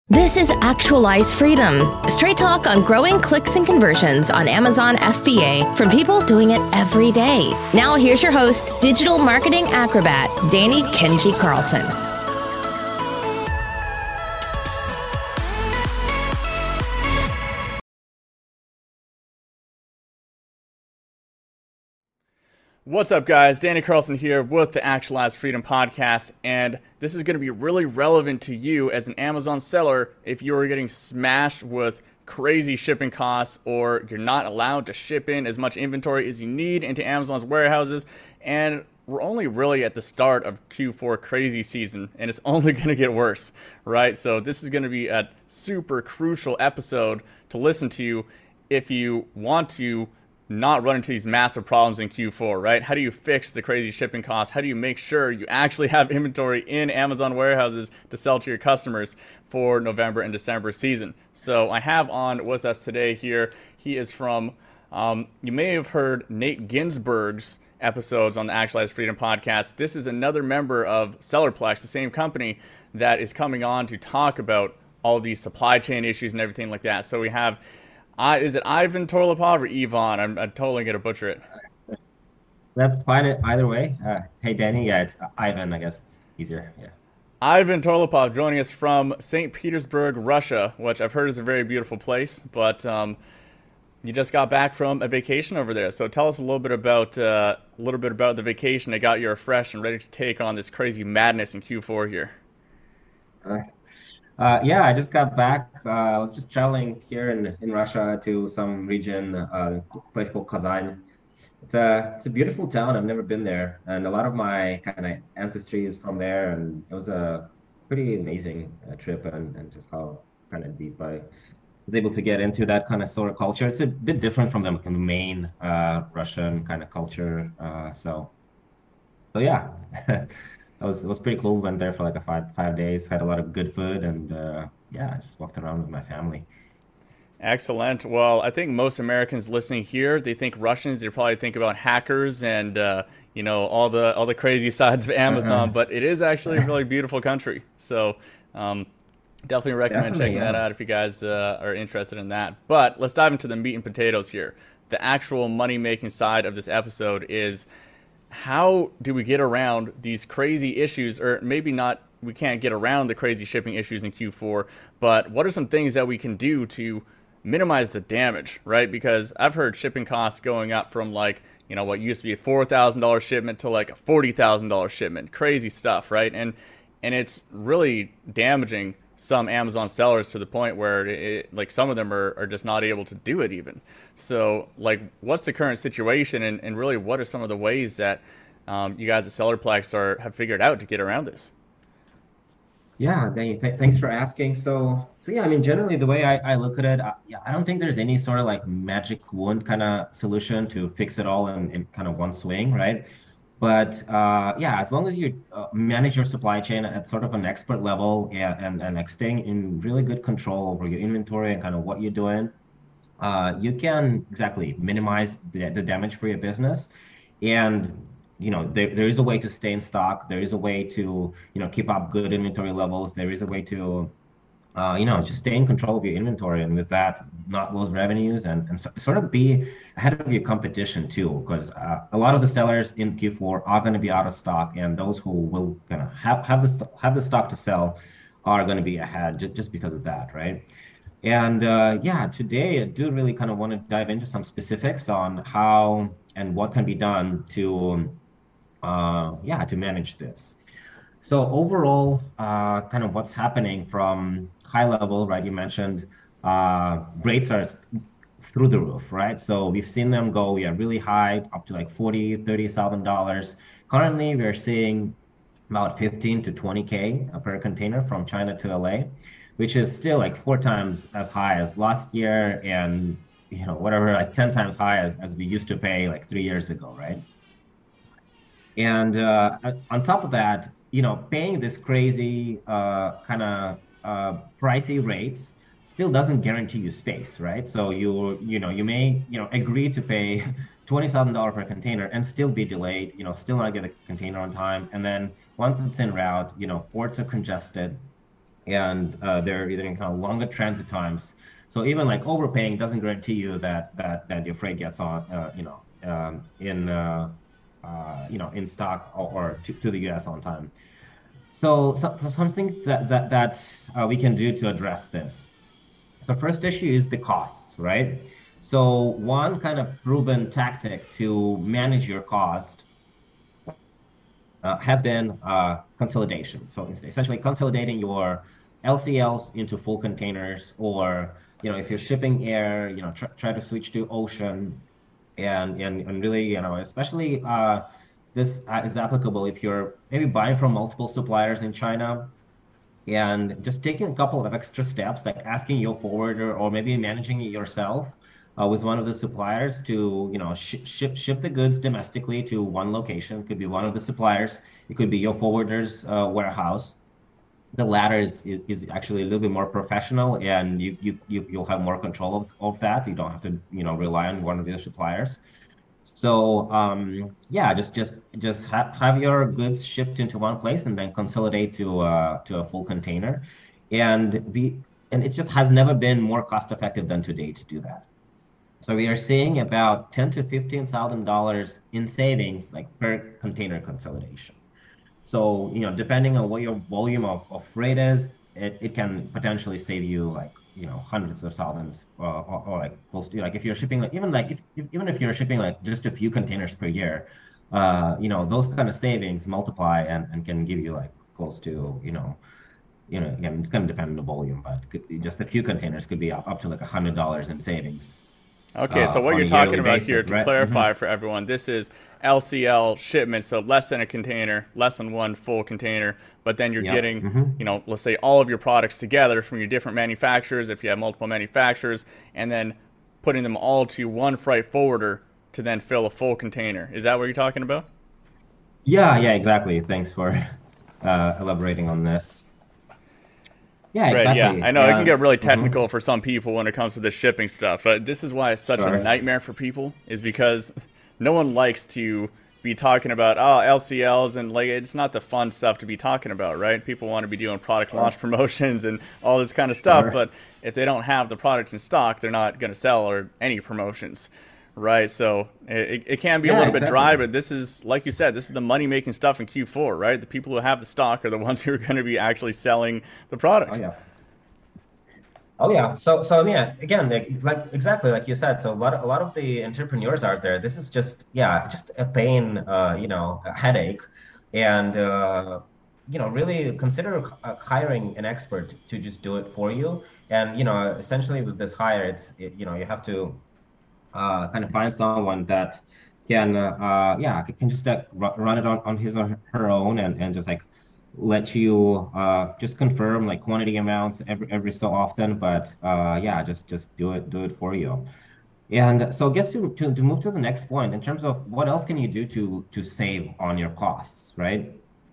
This is Actualize Freedom, straight talk on growing clicks and conversions on Amazon FBA from people doing it every day. Now here's your host, digital marketing acrobat, Danny Kenji Carlson. What's up, guys? Danny Carlson here with the Actualize Freedom podcast, and this is going to be really relevant to you as an Amazon seller if you're getting smashed with crazy shipping costs, or you're not allowed to ship in as much inventory as you need into Amazon's warehouses. And we're only really at the start of Q4 crazy season, and it's only going to get worse, right? So this is going to be a super crucial episode to listen to if you want to not run into these massive problems in Q4, right? How do you fix the crazy shipping costs? How do you make sure you actually have inventory in Amazon warehouses to sell to your customers for November and December season? So I have on with us today here, he is from, you may have heard Nate Ginsburg's episodes on the Actualize Freedom podcast. This is another member of Sellerplex, the same company that is coming on to talk about all these supply chain issues and everything like that. So we have is it Ivan Torlopov or Ivan? I'm totally going to butcher it. That's fine either way. Hey, Danny. Yeah, it's Ivan. I guess it's easier. Yeah. Ivan Torlopov joining us from St. Petersburg, Russia, which I've heard is a very beautiful place. But you just got back from a vacation over there. So tell us a little bit about the vacation that got you refreshed and ready to take on this crazy madness in Q4 here. Yeah, I just got back. I was just traveling here in Russia to some region, a place called Kazan. It's a beautiful town. I've never been there, and a lot of my kind of ancestry is from there. And it was a pretty amazing trip, and just how kind of deep I was able to get into that kind of sort of culture. It's a bit different from the main Russian kind of culture. So yeah. It was pretty cool. Went there for like a five days, had a lot of good food, and yeah, I just walked around with my family. Excellent. Well, I think most Americans listening here, they think Russians, they probably think about hackers and all the crazy sides of Amazon, but it is actually a really beautiful country. So definitely recommend checking that out if you guys are interested in that. But let's dive into the meat and potatoes here. The actual money-making side of this episode is, how do we get around these crazy issues, or maybe not, we can't get around the crazy shipping issues in Q4, but what are some things that we can do to minimize the damage, right? Because I've heard shipping costs going up from what used to be a $4,000 shipment to like a $40,000 shipment. Crazy stuff, right? And it's really damaging some Amazon sellers to the point where some of them are just not able to do it even. So what's the current situation, and really what are some of the ways that you guys at Sellerplex have figured out to get around this? Yeah, Danny, thanks for asking. So yeah, I mean, generally the way I look at it, I don't think there's any sort of like magic wand kind of solution to fix it all in kind of one swing, right? But yeah, as long as you manage your supply chain at sort of an expert level, and like staying in really good control over your inventory and kind of what you're doing, you can exactly minimize the damage for your business. And there is a way to stay in stock. There is a way to keep up good inventory levels. There is a way to just stay in control of your inventory, and with that, not lose revenues, and sort of be ahead of your competition too, because a lot of the sellers in Q4 are going to be out of stock, and those who will kind of have the stock to sell are going to be ahead just because of that, right? And yeah, today I do really kind of want to dive into some specifics on how and what can be done to manage this. So overall, kind of what's happening from high level, right? You mentioned rates are through the roof, right? So we've seen them go, really high, up to like $30,000. Currently, we're seeing about 15 to 20K per container from China to LA, which is still like 4 times as high as last year, and like 10 times high as we used to pay like 3 years ago, right? And on top of that, paying this crazy kind of pricey rates still doesn't guarantee you space, right? So you may agree to pay $20,000 per container and still be delayed, still not get a container on time. And then once it's en route, ports are congested. and they're either in kind of longer transit times. So even like overpaying doesn't guarantee you that your freight gets on, in stock or to the U.S. on time. So something that we can do to address this. So first issue is the costs, right? So one kind of proven tactic to manage your cost has been consolidation. So essentially consolidating your LCLs into full containers, or if you're shipping air, try to switch to ocean, and really, especially this is applicable if you're maybe buying from multiple suppliers in China, and just taking a couple of extra steps, like asking your forwarder or maybe managing it yourself with one of the suppliers to, ship the goods domestically to one location. It could be one of the suppliers. It could be your forwarder's warehouse. The latter is actually a little bit more professional, and you'll have more control of that. You don't have to, rely on one of your suppliers. So yeah, just have your goods shipped into one place and then consolidate to a full container, and it just has never been more cost effective than today to do that. So we are seeing about $10,000 to $15,000 in savings, like per container consolidation. So depending on what your volume of freight is, it can potentially save you like hundreds of thousands, or like close to, like if you're shipping like even if you're shipping like just a few containers per year, those kind of savings multiply and can give you like close to again, it's going to depend on the volume, but just a few containers could be up to like $100 in savings. Okay, so what you're talking about basis, here, to right? clarify for everyone, this is LCL shipments, so less than a container, less than one full container, but then you're getting, let's say all of your products together from your different manufacturers, if you have multiple manufacturers, and then putting them all to one freight forwarder to then fill a full container. Is that what you're talking about? Yeah, exactly. Thanks for elaborating on this. Yeah, exactly. Right, yeah. I know it can get really technical for some people when it comes to the shipping stuff, but this is why it's such a nightmare for people, is because no one likes to be talking about, LCLs, and like, it's not the fun stuff to be talking about, right? People want to be doing product launch promotions and all this kind of stuff, but if they don't have the product in stock, they're not going to sell or any promotions. Right, so it can be a little bit dry, but this is, like you said, this is the money-making stuff in Q4, right? The people who have the stock are the ones who are going to be actually selling the products. Oh yeah. So I mean, again, like exactly like you said. So a lot of the entrepreneurs out there, this is just a pain, a headache, and really consider hiring an expert to just do it for you. And essentially with this hire, you have to kind of find someone that can just run it on his or her own, and just like let you just confirm like quantity amounts every so often, but just do it for you. And so it gets to move to the next point in terms of what else can you do to save on your costs, right?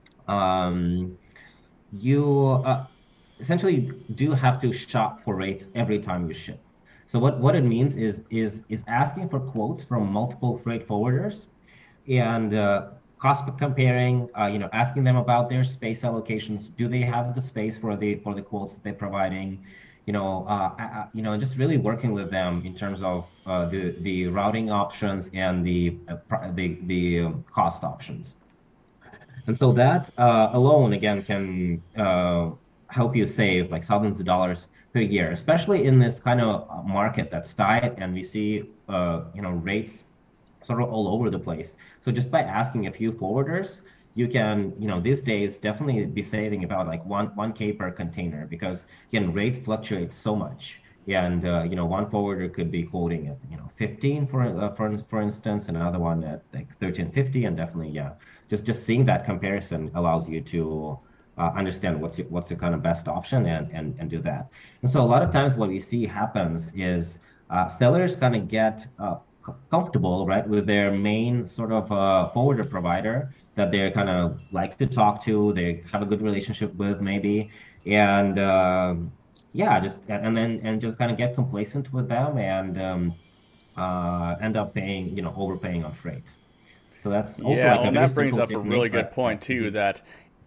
You essentially do have to shop for rates every time you ship. So what it means is asking for quotes from multiple freight forwarders, and cost comparing, asking them about their space allocations. Do they have the space for the quotes that they're providing? Just really working with them in terms of the routing options and the cost options. And so that alone, again, can help you save like thousands of dollars per year, especially in this kind of market that's tight, and we see rates sort of all over the place. So just by asking a few forwarders, you can, these days definitely be saving about like 1K per container, because again, rates fluctuate so much. And one forwarder could be quoting at 15 for instance, and another one at like 13.50, and definitely just seeing that comparison allows you to understand what's your kind of best option, and do that. And so a lot of times what we see happens is sellers kind of get comfortable, right, with their main sort of forwarder provider that they're kind of like to talk to, they have a good relationship with maybe, and just kind of get complacent with them, and end up overpaying on freight. So that's also that brings up a really good point too, that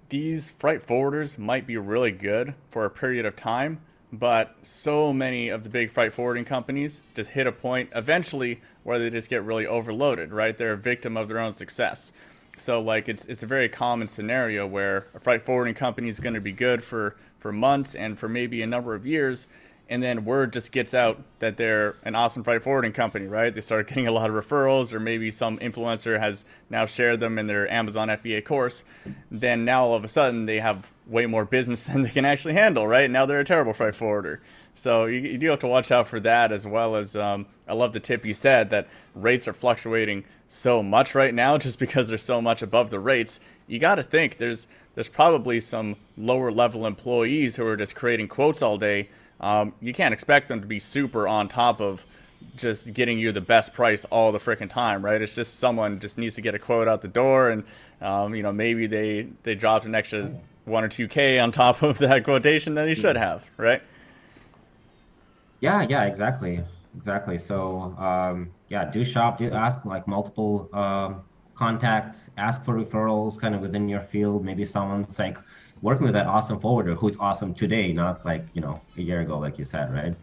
these freight forwarders might be really good for a period of time, but so many of the big freight forwarding companies just hit a point eventually where they just get really overloaded, right? They're a victim of their own success. So like it's a very common scenario where a freight forwarding company is going to be good for months and for maybe a number of years, and then word just gets out that they're an awesome freight forwarding company, right? They start getting a lot of referrals, or maybe some influencer has now shared them in their Amazon FBA course. Then now all of a sudden they have way more business than they can actually handle, right? Now they're a terrible freight forwarder. So you do have to watch out for that, as well as I love the tip you said that rates are fluctuating so much right now just because they're so much above the rates. You got to think there's probably some lower level employees who are just creating quotes all day. You can't expect them to be super on top of just getting you the best price all the freaking time, right? It's just someone just needs to get a quote out the door, and maybe they dropped an extra 1 or 2K on top of that quotation that they should have, right? Yeah, exactly. So, do shop, do ask like multiple contacts, ask for referrals kind of within your field. Maybe someone's like working with that awesome forwarder who's awesome today, not like, a year ago, like you said, right?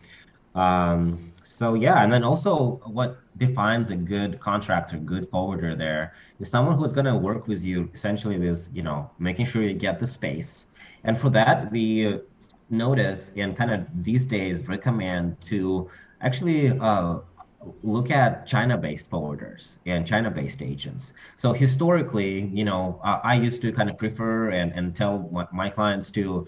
And then also what defines a good contractor, good forwarder there is someone who's going to work with you essentially with, making sure you get the space. And for that, we notice and kind of these days recommend to actually look at China-based forwarders and China-based agents. So historically, I used to kind of prefer and tell my clients to,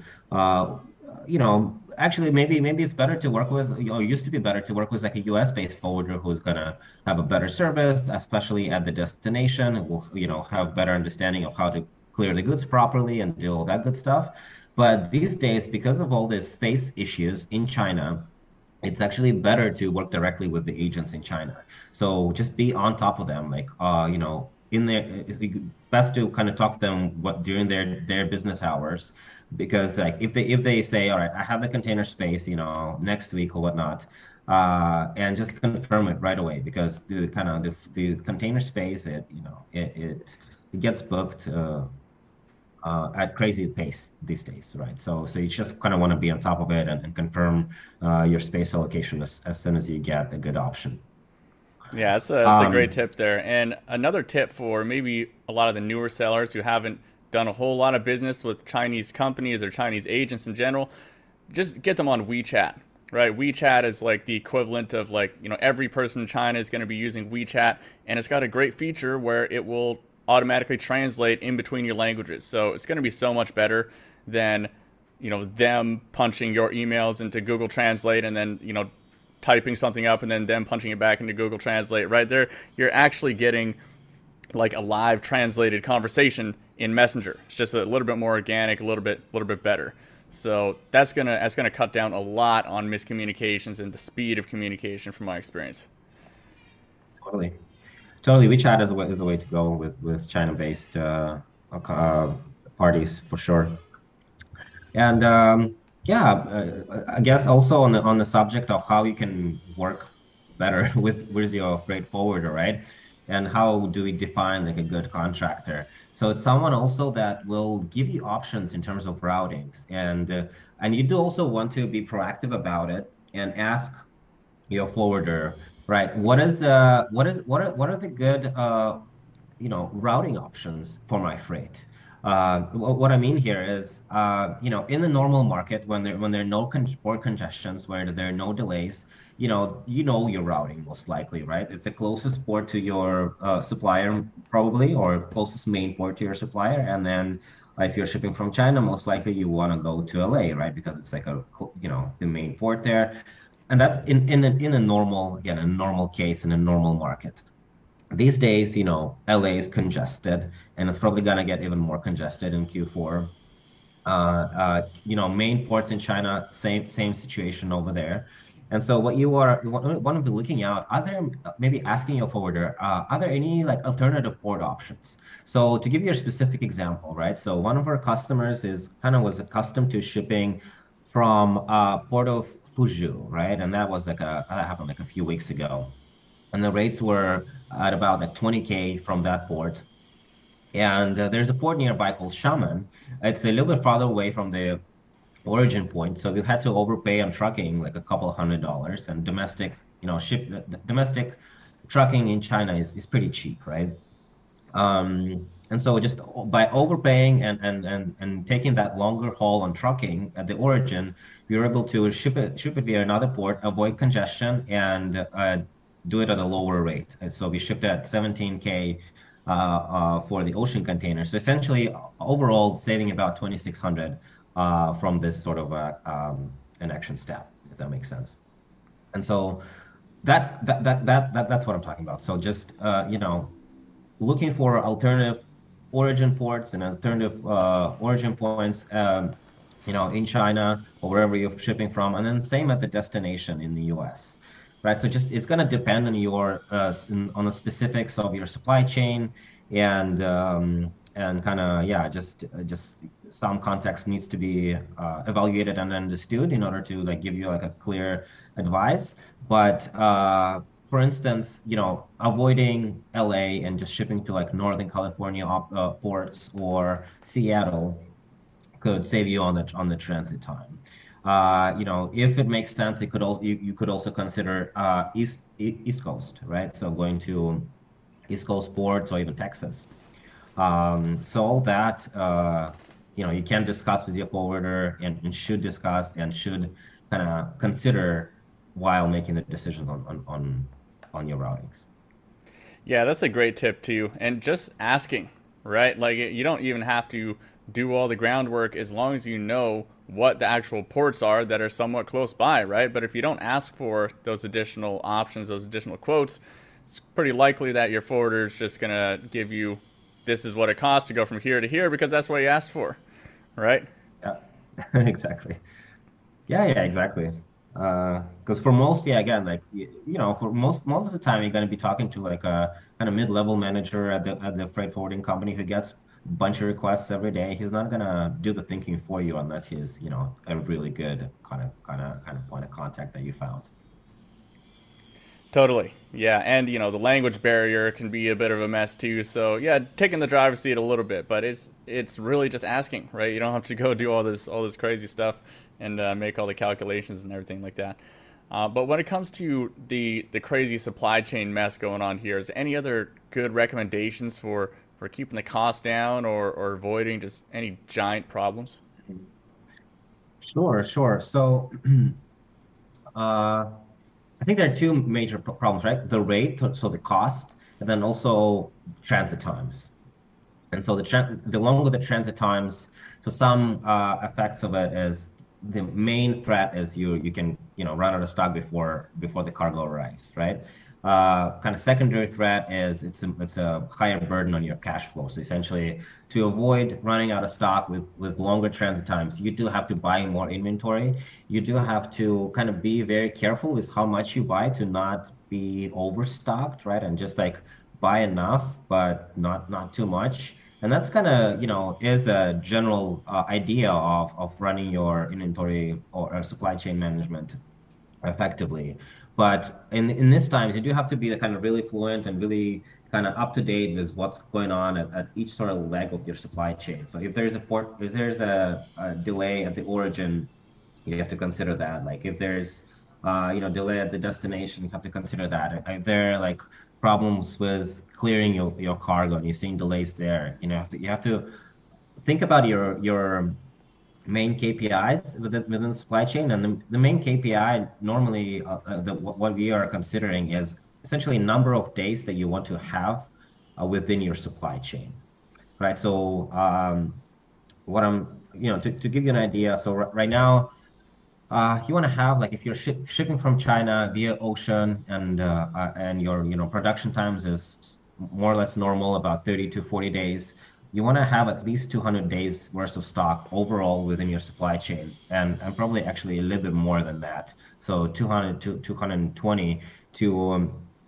actually maybe it's better to work with, or used to be better to work with like a US-based forwarder who's gonna have a better service, especially at the destination, will have better understanding of how to clear the goods properly and do all that good stuff. But these days, because of all these space issues in China, it's actually better to work directly with the agents in China. So just be on top of them, like, in there, it's best to kind of talk to them during their business hours, because like if they say, all right, I have the container space, next week or whatnot, and just confirm it right away, because the container space, it gets booked at crazy pace these days, right? So you just kind of want to be on top of it and confirm your space allocation as soon as you get a good option. Yeah, that's a great tip there. And another tip for maybe a lot of the newer sellers who haven't done a whole lot of business with Chinese companies or Chinese agents in general, just get them on WeChat, right? WeChat is like the equivalent of every person in China is going to be using WeChat, and it's got a great feature where it will automatically translate in between your languages. So it's going to be so much better than, them punching your emails into Google Translate and then, typing something up and then them punching it back into Google Translate. Right there, you're actually getting like a live translated conversation in Messenger. It's just a little bit more organic, a little bit better. So that's gonna cut down a lot on miscommunications and the speed of communication from my experience. Totally. WeChat is a way to go with China-based parties for sure. And I guess also on the subject of how you can work better with your freight forwarder, right? And how do we define like a good contractor? So it's someone also that will give you options in terms of routings, and you do also want to be proactive about it and ask your forwarder, right? What are the good routing options for my freight? What I mean here is, in the normal market, when there are no port congestions, where there are no delays, your routing most likely, right? It's the closest port to your supplier probably, or closest main port to your supplier, and then if you're shipping from China, most likely you want to go to LA, right? Because it's like the main port there. And that's in a normal case in a normal market. These days, LA is congested, and it's probably gonna get even more congested in Q4. Main ports in China, same situation over there. And so what you want to be looking at, maybe asking your forwarder, are there any like alternative port options? So to give you a specific example, right? So one of our customers was accustomed to shipping from Port of Fuzhou, right? And that happened like a few weeks ago. And the rates were at about like 20K from that port. And there's a port nearby called Xiamen. It's a little bit farther away from the origin point, so we had to overpay on trucking like a couple $100. And domestic, domestic trucking in China is pretty cheap, right? And so just by overpaying and taking that longer haul on trucking at the origin, we were able to ship it via another port, avoid congestion, and do it at a lower rate. And so we shipped at 17K for the ocean container. So essentially, overall, saving about 2,600 from this sort of an action step, if that makes sense. And so that's what I'm talking about. So just looking for alternative origin ports and alternative origin points, in China or wherever you're shipping from, and then same at the destination in the U.S. Right? So just it's going to depend on your on the specifics of your supply chain and kind of just some context needs to be evaluated and understood in order to like give you like a clear advice. But for instance, avoiding LA and just shipping to like Northern California ports or Seattle could save you on the transit time. If it makes sense, it could you could also consider East Coast, right? So going to East Coast ports or even Texas. So all that you can discuss with your forwarder and should discuss and should kind of consider while making the decisions on your routings. Yeah, that's a great tip too. And just asking, right? Like you don't even have to do all the groundwork as long as you know what the actual ports are that are somewhat close by, right? But if you don't ask for those additional options, those additional quotes, it's pretty likely that your forwarder is just going to give you, this is what it costs to go from here to here because that's what you asked for, right? Yeah, exactly. Yeah, exactly. Because for most, again, like for most of the time, you're going to be talking to like a kind of mid-level manager at the freight forwarding company who gets a bunch of requests every day. He's not going to do the thinking for you unless he's a really good kind of point of contact that you found. Totally. Yeah. And, the language barrier can be a bit of a mess too. So yeah, taking the driver's seat a little bit, but it's really just asking, right? You don't have to go do all this crazy stuff and make all the calculations and everything like that. But when it comes to the crazy supply chain mess going on here, is there any other good recommendations for keeping the cost down or avoiding just any giant problems? Sure. So, I think there are two major problems, right? The rate, so the cost, and then also transit times. And so the longer the transit times, so some effects of it is the main threat is you can run out of stock before the cargo arrives, right? Kind of secondary threat is it's a higher burden on your cash flow. So essentially, to avoid running out of stock with longer transit times, you do have to buy more inventory. You do have to kind of be very careful with how much you buy to not be overstocked, right? And just like buy enough, but not too much. And that's kind of is a general idea of running your inventory or supply chain management effectively. But in this times, you do have to be kind of really fluent and really kind of up to date with what's going on at each sort of leg of your supply chain. So if there's a delay at the origin, you have to consider that. Like if there's delay at the destination, you have to consider that. If there are like problems with clearing your cargo and you're seeing delays there, you have to think about your main KPIs within the supply chain. And the main KPI normally what we are considering is essentially number of days that you want to have within your supply chain, right? So what I'm to give you an idea, so right now you want to have, like, if you're shipping from China via ocean and your production times is more or less normal, about 30 to 40 days, you want to have at least 200 days worth of stock overall within your supply chain, and probably actually a little bit more than that. So 200 to 220 to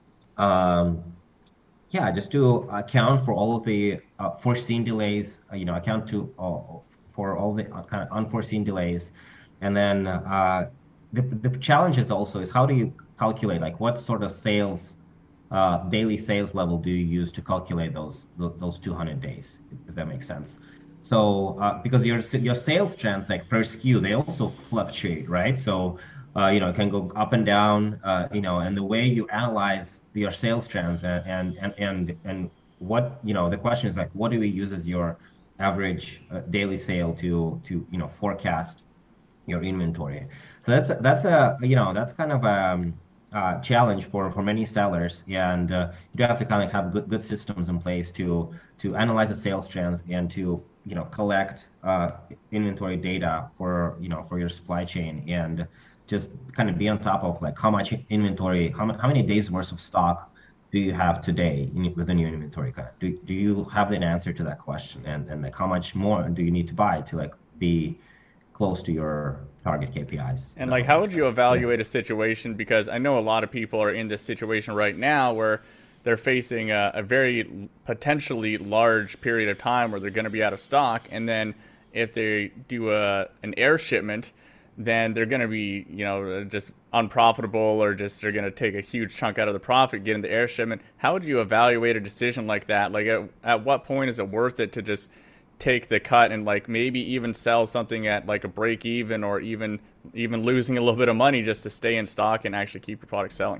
just to account for all of the foreseen delays, account for all the kind of unforeseen delays. And then the challenge is also is how do you calculate, like, what sort of sales daily sales level do you use to calculate those 200 days, if that makes sense. So because your sales trends like per SKU, they also fluctuate, right? So it can go up and down, and the way you analyze your sales trends and what, the question is like, what do we use as your average daily sale to forecast your inventory? So that's kind of challenge for many sellers, and you have to kind of have good systems in place to analyze the sales trends and to collect inventory data for your supply chain, and just kind of be on top of like how much inventory, how many days worth of stock do you have today within your inventory? Do you have an answer to that question? And like how much more do you need to buy to like be close to your target KPIs? And like, how would you evaluate a situation? Because I know a lot of people are in this situation right now where they're facing a very potentially large period of time where they're going to be out of stock. And then if they do an air shipment, then they're going to be, just unprofitable, or just they're going to take a huge chunk out of the profit getting the air shipment. How would you evaluate a decision like that? Like at what point is it worth it to just take the cut and like maybe even sell something at like a break even, or even losing a little bit of money just to stay in stock and actually keep your product selling?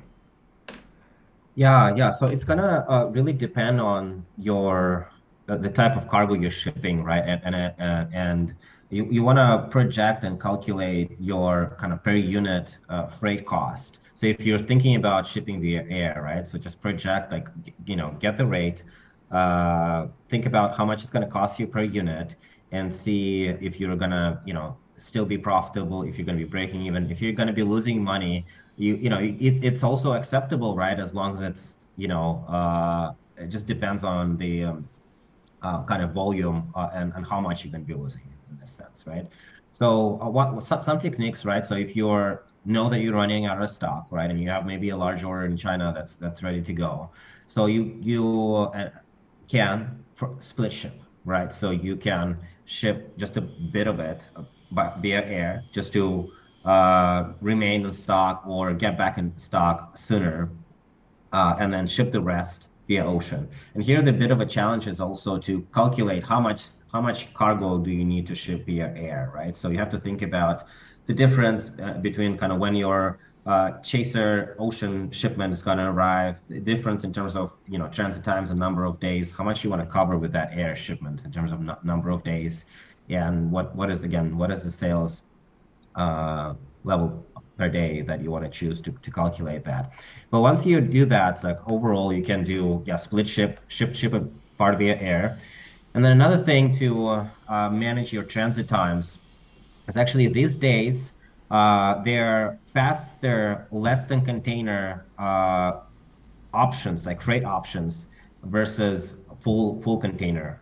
Yeah. So it's gonna really depend on your the type of cargo you're shipping, right? And you want to project and calculate your kind of per unit freight cost. So if you're thinking about shipping via air, right? So just project, like, get the rate, think about how much it's going to cost you per unit, and see if you're going to, still be profitable, if you're going to be breaking even, if you're going to be losing money. It's also acceptable, right? As long as it's, it just depends on the kind of volume and how much you're going to be losing in this sense, right? So some techniques, right? So if you're know that you're running out of stock, right, and you have maybe a large order in China that's ready to go, so you can split ship, right? So you can ship just a bit of it via air just to remain in stock or get back in stock sooner, and then ship the rest via ocean. And here the bit of a challenge is also to calculate how much cargo do you need to ship via air, right? So you have to think about the difference between kind of when your chaser ocean shipment is going to arrive, the difference in terms of transit times and number of days, how much you want to cover with that air shipment in terms of number of days, and what is the sales level per day that you want to choose to calculate that. But once you do that, like overall you can do split ship a part via air. And then another thing to manage your transit times is actually these days they're faster, less than container options, like freight options, versus full container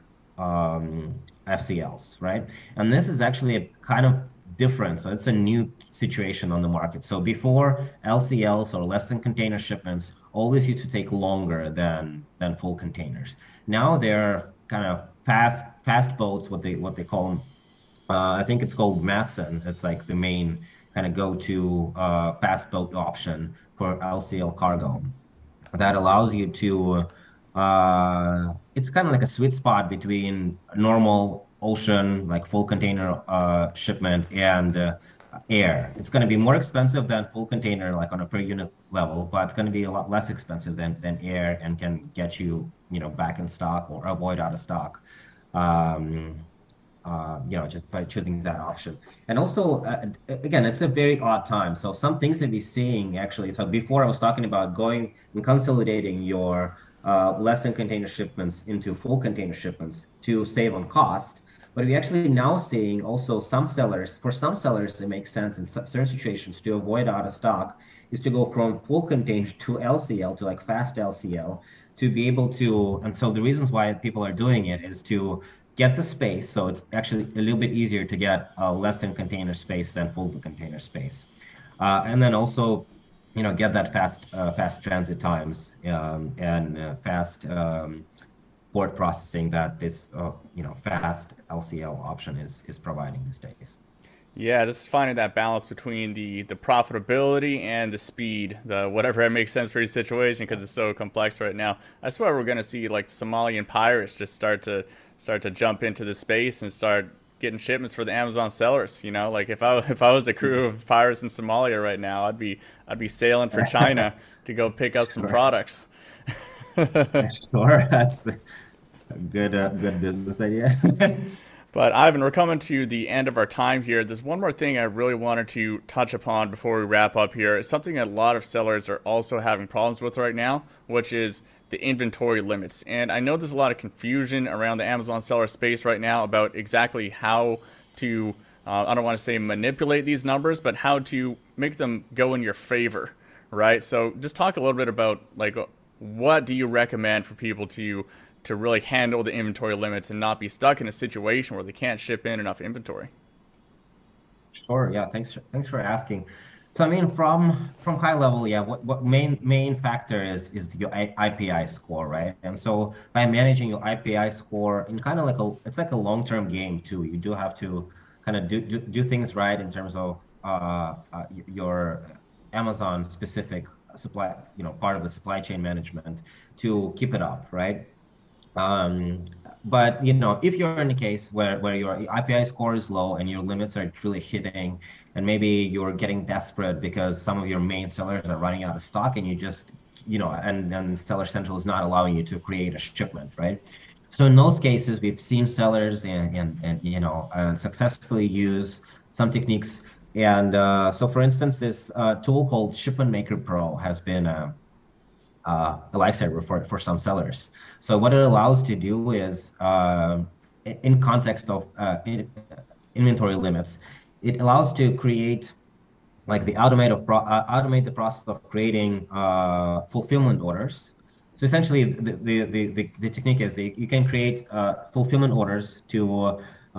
FCLs, right? And this is actually a kind of different. So it's a new situation on the market. So before, LCLs or less than container shipments always used to take longer than full containers. Now they're kind of fast boats, what they call them. I think it's called Matson. It's like the main kind of go-to fast boat option for LCL cargo. That allows you to, it's kind of like a sweet spot between normal ocean, like full container shipment, and air. It's going to be more expensive than full container, like on a per unit level, but it's going to be a lot less expensive than air, and can get you, back in stock or avoid out of stock. Just by choosing that option. And also, again, it's a very odd time. So some things that we're seeing actually, so before I was talking about going and consolidating your less than container shipments into full container shipments to save on cost. But we're actually now seeing also for some sellers, it makes sense in certain situations to avoid out of stock, is to go from full container to LCL, to like fast LCL, to be able to, and so the reasons why people are doing it is to get the space. So it's actually a little bit easier to get less than container space than full container space. And then also, get that fast transit times and fast port processing that this fast LCL option is providing these days. Yeah, just finding that balance between the profitability and the speed, the whatever that makes sense for each situation because it's so complex right now. I swear we're gonna see like Somalian pirates just start to jump into the space and start getting shipments for the Amazon sellers. You know, like if I was a crew of pirates in Somalia right now, I'd be sailing for China to go pick up some Sure. products. Sure. That's a good business idea. But Ivan, we're coming to the end of our time here. There's one more thing I really wanted to touch upon before we wrap up here. It's something that a lot of sellers are also having problems with right now, which is the inventory limits. And I know there's a lot of confusion around the Amazon seller space right now about exactly how to, I don't want to say manipulate these numbers, but how to make them go in your favor, right? So just talk a little bit about like what do you recommend for people to really handle the inventory limits and not be stuck in a situation where they can't ship in enough inventory? Sure. Yeah. Thanks for asking. So I mean, from high level, yeah. What main factor is your IPI score, right? And so by managing your IPI score in kind of like it's like a long-term game too. You do have to kind of do things right in terms of your Amazon specific supply, part of the supply chain management to keep it up, right? Um, but if you're in a case where your IPI score is low and your limits are really hitting, and maybe you're getting desperate because some of your main sellers are running out of stock, and you just, and Seller Central is not allowing you to create a shipment, right? So in those cases, we've seen sellers and successfully use some techniques. And so, for instance, this tool called Shipment Maker Pro has been a lifesaver for some sellers. So what it allows to do is, in context of inventory limits, it allows to create like automate the process of creating fulfillment orders. So essentially, the technique is you can create fulfillment orders to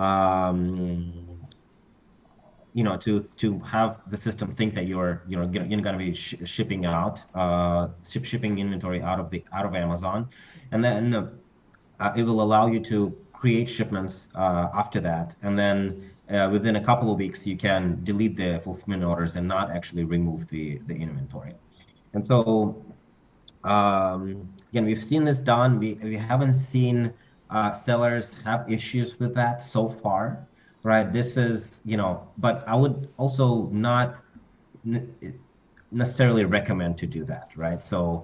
to have the system think that you're going to be shipping out shipping inventory out of Amazon, and then it will allow you to create shipments after that, and then within a couple of weeks you can delete the fulfillment orders and not actually remove the inventory. And so again, we've seen this done. We haven't seen sellers have issues with that so far. Right. This is, but I would also not necessarily recommend to do that. Right. So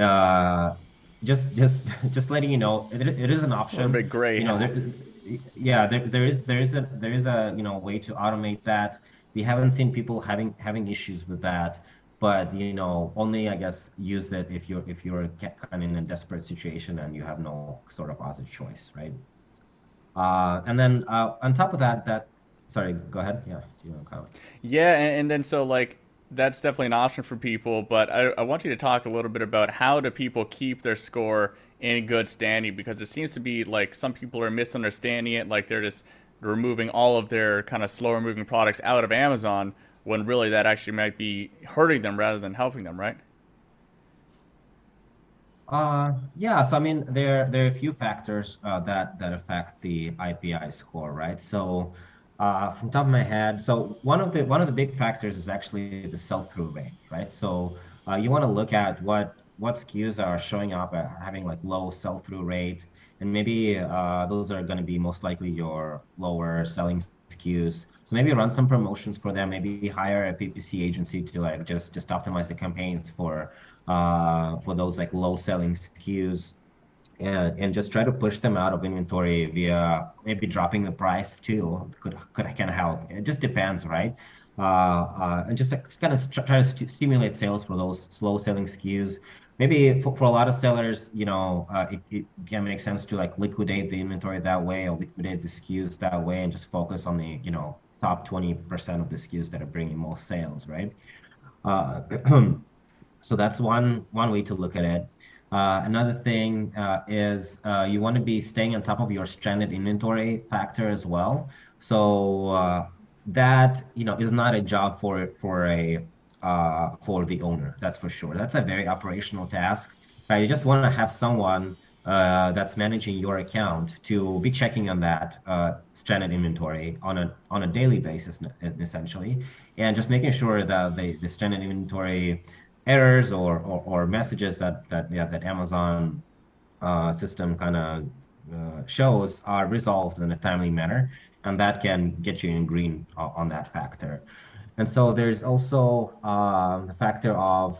just letting you know, it is an option. A bit gray. Yeah, there is a way to automate that. We haven't seen people having issues with that, but only I guess use it if you're kind of in a desperate situation and you have no sort of other choice, right? And then on top of that, sorry, go ahead. Yeah, do you want to comment? Yeah, and then so like that's definitely an option for people, but I want you to talk a little bit about how do people keep their score in good standing, because it seems to be like some people are misunderstanding it, like they're just removing all of their kind of slower moving products out of Amazon when really that actually might be hurting them rather than helping them, right? Yeah, so I mean, there are a few factors that affect the IPI score, right? So, from top of my head, so one of the big factors is actually the sell-through rate, right? So, you want to look at what SKUs are showing up at having like low sell-through rate, and maybe those are going to be most likely your lower selling SKUs. So maybe run some promotions for them. Maybe hire a PPC agency to like just optimize the campaigns for those like low selling SKUs, and just try to push them out of inventory via maybe dropping the price too. Can help. It just depends, right? And just like, kind of try to stimulate sales for those slow selling SKUs. Maybe for a lot of sellers, it can make sense to like liquidate the inventory that way, or liquidate the SKUs that way, and just focus on the top 20% of the SKUs that are bringing most sales, right? Uh, So that's one way to look at it. Another thing is you want to be staying on top of your stranded inventory factor as well. So that is not a job for the owner. That's for sure. That's a very operational task. Right? You just want to have someone that's managing your account to be checking on that stranded inventory on a daily basis, essentially, and just making sure that the stranded inventory errors or messages that Amazon system kind of shows are resolved in a timely manner, and that can get you in green on that factor. And so there's also the factor of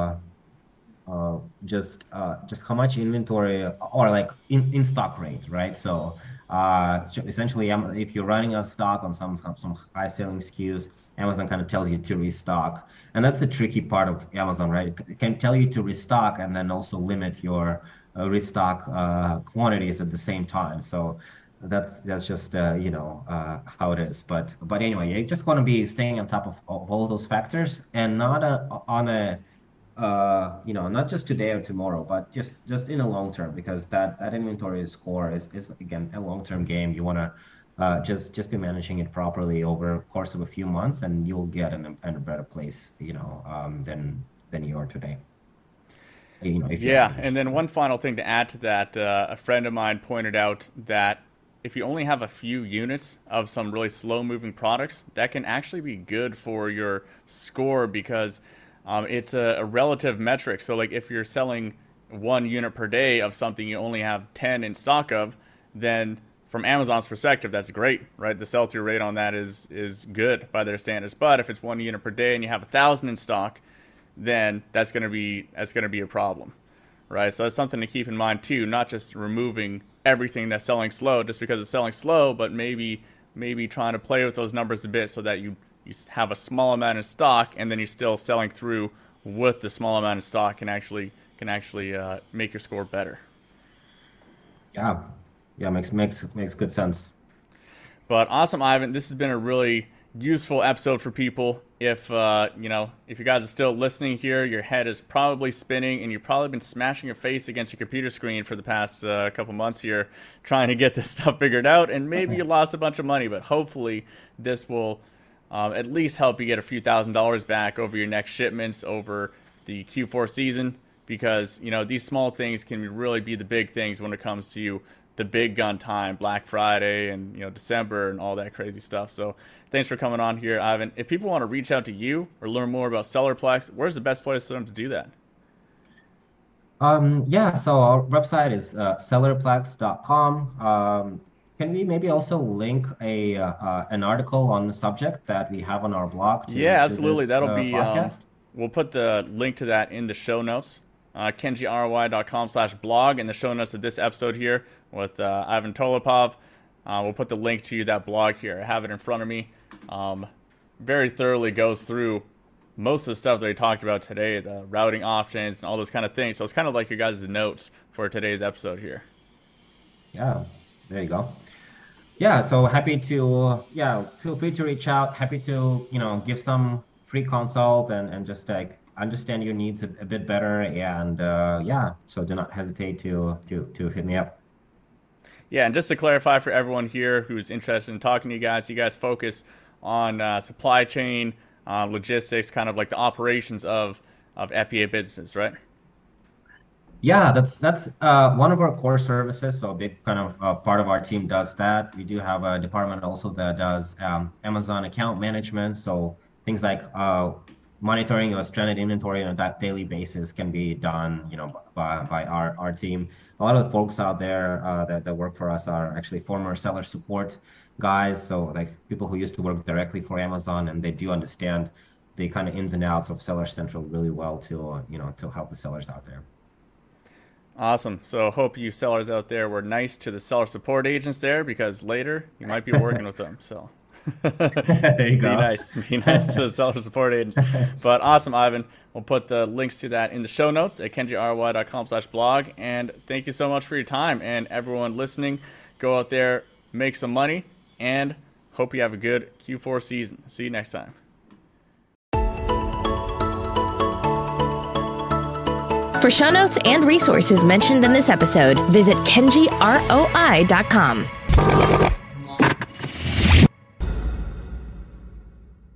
just how much inventory or like in stock rate, right? So essentially, if you're running out of stock on some high selling SKUs, Amazon kind of tells you to restock, and that's the tricky part of Amazon, right? It can tell you to restock and then also limit your restock quantities at the same time. So that's just how it is. But anyway, you just want to be staying on top of all those factors and not not just today or tomorrow, but just in a long term, because that inventory score is again a long term game. You want to just be managing it properly over the course of a few months, and you'll get in a better place, than you are today. And then one final thing to add to that, a friend of mine pointed out that if you only have a few units of some really slow-moving products, that can actually be good for your score, because it's a relative metric. So like if you're selling 1 unit per day of something you only have 10 in stock of, then from Amazon's perspective, that's great, right? The sell-through rate on that is good by their standards. But if it's 1 unit per day and you have 1,000 in stock, then that's going to be a problem, right? So that's something to keep in mind too, not just removing everything that's selling slow just because it's selling slow, but maybe trying to play with those numbers a bit so that you have a small amount of stock, and then you're still selling through with the small amount of stock can actually make your score better. Yeah, makes good sense. But awesome, Ivan. This has been a really useful episode for people. If if you guys are still listening here, your head is probably spinning, and you've probably been smashing your face against your computer screen for the past couple months here, trying to get this stuff figured out, and maybe you lost a bunch of money. But hopefully, this will at least help you get a few $1,000s back over your next shipments over the Q4 season, because these small things can really be the big things when it comes to the big gun time, Black Friday and December and all that crazy stuff. So thanks for coming on here, Ivan. If people want to reach out to you or learn more about Sellerplex, where's the best place for them to do that? So our website is sellerplex.com. Can we maybe also link an article on the subject that we have on our blog? Absolutely. That'll be podcast? We'll put the link to that in the show notes. kenjiroy.com/blog in the show notes of this episode here with Ivan Tolopov. We'll put the link to that blog here. I have it in front of me. Very thoroughly goes through most of the stuff that we talked about today, the routing options and all those kind of things. So it's kind of like your guys' notes for today's episode here. Yeah, there you go. Yeah, so happy to, feel free to reach out. Happy to, give some free consult and just like understand your needs a bit better. And so do not hesitate to hit me up. Yeah, and just to clarify for everyone here who's interested in talking to you guys focus on supply chain, logistics, kind of like the operations of FBA businesses, right? Yeah, that's one of our core services. So a big kind of part of our team does that. We do have a department also that does Amazon account management. So things like monitoring your stranded inventory on that daily basis can be done, by our team. A lot of the folks out there that work for us are actually former seller support guys. So like people who used to work directly for Amazon, and they do understand the kind of ins and outs of Seller Central really well to help the sellers out there. Awesome. So hope you sellers out there were nice to the seller support agents there, because later you might be working with them. So there you go. Be nice to the seller support agents. But awesome, Ivan. We'll put the links to that in the show notes at kenjiroy.com/blog. And thank you so much for your time. And everyone listening, go out there, make some money, and hope you have a good Q4 season. See you next time. For show notes and resources mentioned in this episode, visit kenjiroi.com.